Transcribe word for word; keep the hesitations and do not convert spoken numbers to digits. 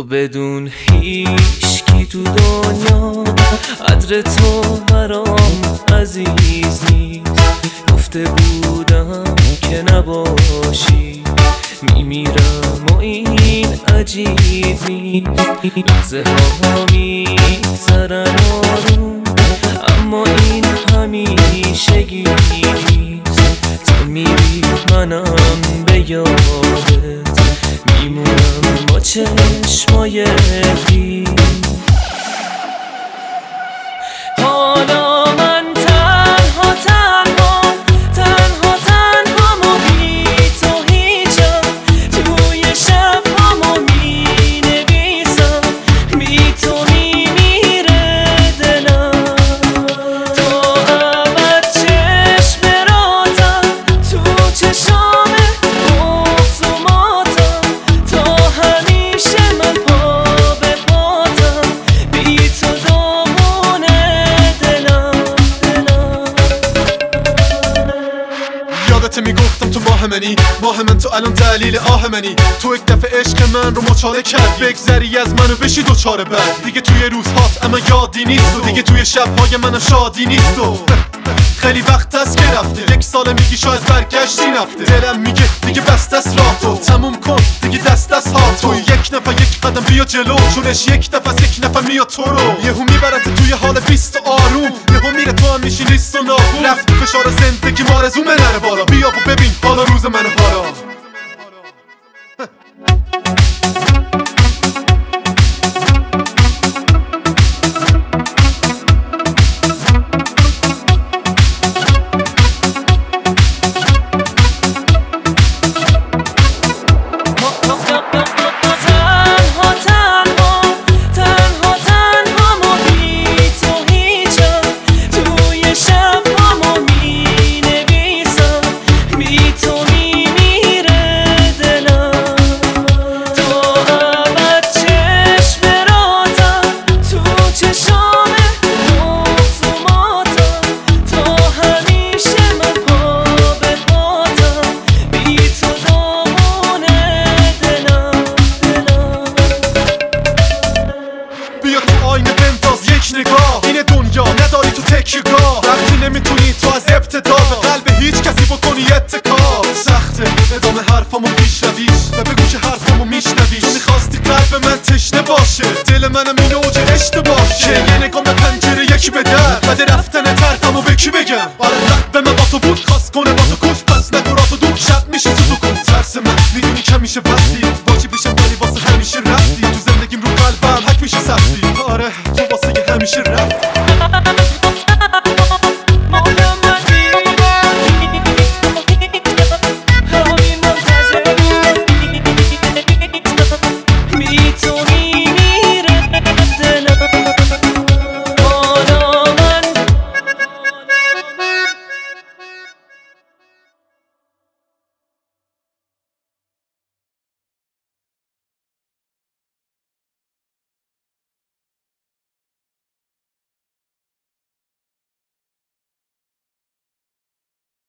بدون هیچکی تو دنیا قدر تو برام عزیز نیست. گفته بودم که نباشی میمیرم و این عجیب نیست. لحظه ها میگذرن آروم اما این همیشگی نیست. تو میری منم به یادت میمونم با چشمای خیس. حالا من تنها تنها تنها تنها و بی تو هیچم. توی شب همو می نویسم بی تو میمیره دلم. تو ابد چشم راتم تو چشام بغض و ماتم. تا همیشه من پا به پاتم بی تو دامونه دلم دلم. یادت میگفتم تو ماه منی، ماه من تو الان دلیل آه منی. تو یک دفعه عشق من رو مچاله کرد، بگذری از منو بشی دوچاره بعد. دیگه توی روزهات اما یادی نیست و دیگه توی شبهای منم شادی نیست و خیلی وقت هست که رفته. یک سال میگی شاید برگشتی نفته. دلم میگه دیگه بست است راه تو تموم کن دیگه دست از ها تو. یک نفر یک قدم بیا جلو چونش یک نفر از یک نفر میاد تو رو. یهو میبرت توی حال بیست و آروم، یهو میره تو هم میشی لیست و ناگون. رفت فشار زندگی مارزومه نره بالا. بیا و ببین حالا روز منه حالا. این دنیا نداری تو تکیه‌گاه، وقتی نمیتونی تو از ابتدا به قلب هیچ کسی بکنی اتکا. سخته ادامه حرفامو پیشرویش و بگو که حرفامو میشنویش. میخواستی قلب من تشنه باشه، دل منم این اوج اشتباه که یه نگاه به پنجره یکی به در بعد رفتن طرفمو به کی بگم. آره قلب من با تو بود خواست کنه با تو کش، پس نگو را تو دور شب میشه تو تو کن. ترس من میدونی که میشه